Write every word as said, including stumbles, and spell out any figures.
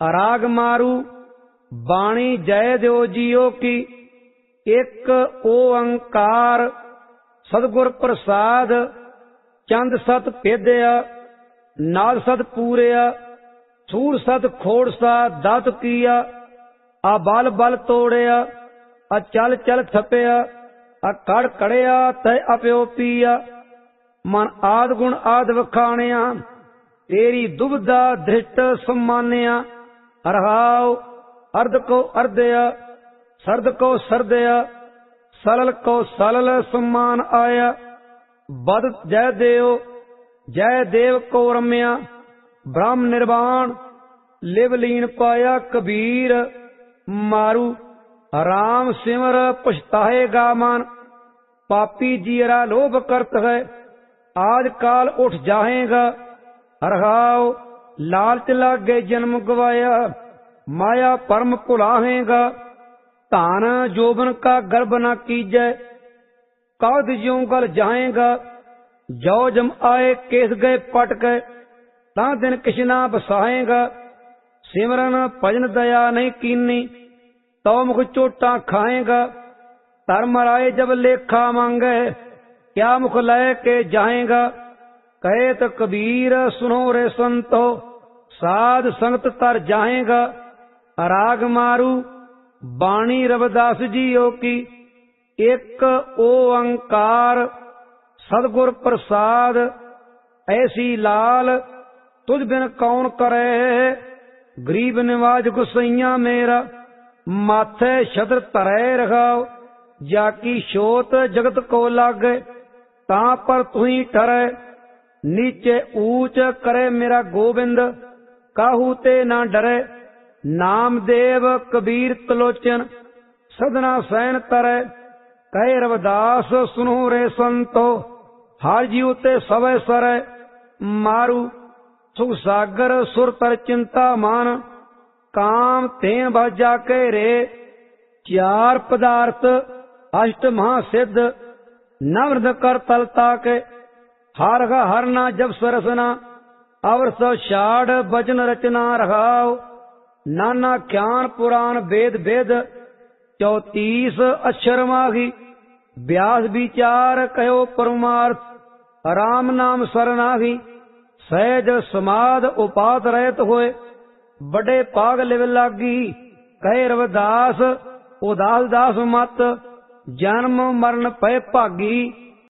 राग मारू बाणी जय देव जियो की। एक ओंकार सतगुर प्रसाद चंद सत भेदया नाद सत पूरया। सूर सत खोड़सा दात किया आ बल बल तोड़या। आ चल चल थपया आ कड़ कड़िया तय अप्यो पिया। मन आद गुण आद वखाणिया तेरी दुबदा धृष्ट सम्मानिया। रहाओ अर्ध को अर्धया सर्द को सर्दया सलल को सलल सम्मान आया। बद जय देव जय देव को रम्या ब्रह्म निर्वाण लिवलीन पाया। कबीर मारू राम सिमर पछताएगा मन। पापी जीरा लोभ करत है आज काल उठ जाएगा। रहाओ लालच लागे जन्म गवाया माया परम भुलाहेगा। धान जोबन का गर्भ न कीजै कद ज्यों गल जाएगा। जो जम आए केस गए पट गए ता दिन किशना बसाएगा। सिमरन भजन दया नहीं कीनी तो मुख चोटा खाएगा। धर्म राय जब लेखा मांगे क्या मुख लय के जाएगा। कहे तो कबीर सुनो रे संतो साध संगत तर जाएगा। राग मारू बाणी रविदास जियो की। एक ओंकार सतगुर प्रसाद ऐसी लाल तुझ बिन कौन करे। गरीब निवाज गुसैया मेरा माथे छत्र तरे रखाओ। जाकी शोत जगत को लागे ता पर तू ही ठरे। नीचे ऊंच करे मेरा गोविंद काहू ते ना डरे। नामदेव कबीर तलोचन सदना सैन तरे। कहे रविदास सुनो रे संतो हर जीव ते सवै सरै। मारू सुख सागर सुर तर चिंता मान काम तेन बाजा के रे। चार पदार्थ अष्ट महासिद्ध नवृद कर तलता के। हर का हरना जब सरसना अवर सौ शाढ़ बचन रचना। रहाओ नाना ज्ञान पुराण वेद वेद चौतीस अक्षर माही। व्यास विचार कहो परमार्थ राम नाम सरनाही। सहज समाध उपात रहत होए बड़े पाग लिव लागी। कहे रविदास उदास दास मत जन्म मरण पै भागी।